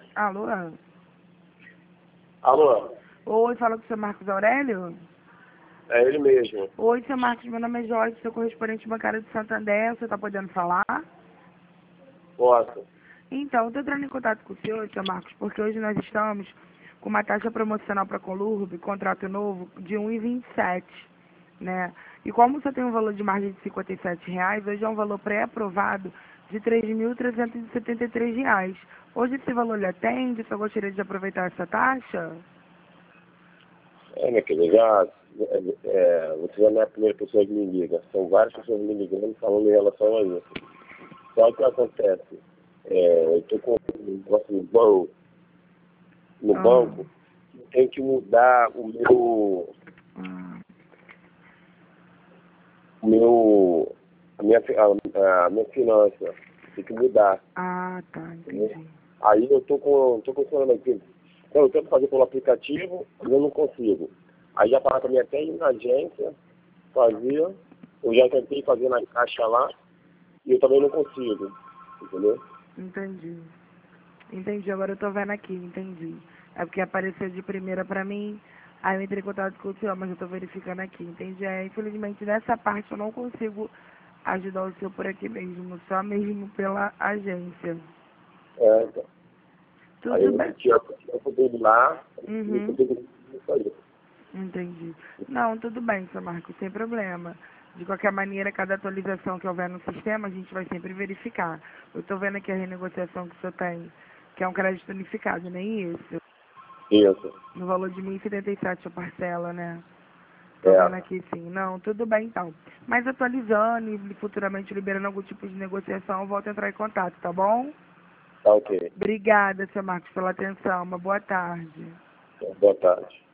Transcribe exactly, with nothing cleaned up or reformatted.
Alô? Alô? Oi, fala com o seu Marcos Aurélio? É ele mesmo. Oi, seu Marcos, meu nome é Jorge, sou correspondente bancário de Santander, você tá podendo falar? Posso? Então, eu tô entrando em contato com o senhor, seu Marcos, porque hoje nós estamos com uma taxa promocional para a Colurb, contrato novo, de um vírgula vinte e sete, né? E como você tem um valor de margem de cinquenta e sete reais, hoje é um valor pré-aprovado de três mil trezentos e setenta e três reais. Hoje esse valor lhe atende, você gostaria de aproveitar essa taxa? É, minha querida, já, é, é, você já não é a primeira pessoa que me liga. São várias pessoas me ligando falando em relação a isso. Só que o que acontece? É, eu estou com um negócio no banco, no Ah, banco, tem que mudar o meu, ah, o meu, a minha, fi- a, a minha finança. Tem que mudar. ah, tá, Entendeu? entendi. Aí eu tô com, tô com esse problema aqui. Então, eu tento fazer pelo aplicativo, mas eu não consigo. Aí já falaram também até ir na agência, fazia. Eu já tentei fazer na caixa lá, e eu também não consigo. Entendeu? Entendi. Entendi, agora eu tô vendo aqui, entendi. É porque apareceu de primeira pra mim, aí eu entrei em contato com o senhor, mas eu tô verificando aqui, entendi. É, infelizmente, nessa parte eu não consigo ajudar o senhor por aqui mesmo, só mesmo pela agência. É, então. Aí Tudo eu bem? tinha o dele lá, e eu Uhum, consegui fazer. entendi. Não, tudo bem, seu Marcos, sem problema. De qualquer maneira, cada atualização que houver no sistema, a gente vai sempre verificar. Eu tô vendo aqui a renegociação que o senhor tem, que é um crédito unificado, não é isso? Isso. No valor de mil e setenta e sete a parcela, né? Tô vendo É. aqui sim. Não, tudo bem então. Mas atualizando e futuramente liberando algum tipo de negociação, eu volto a entrar em contato, tá bom? Tá ok. Obrigada, seu Marcos, pela atenção. Uma boa tarde. Boa tarde.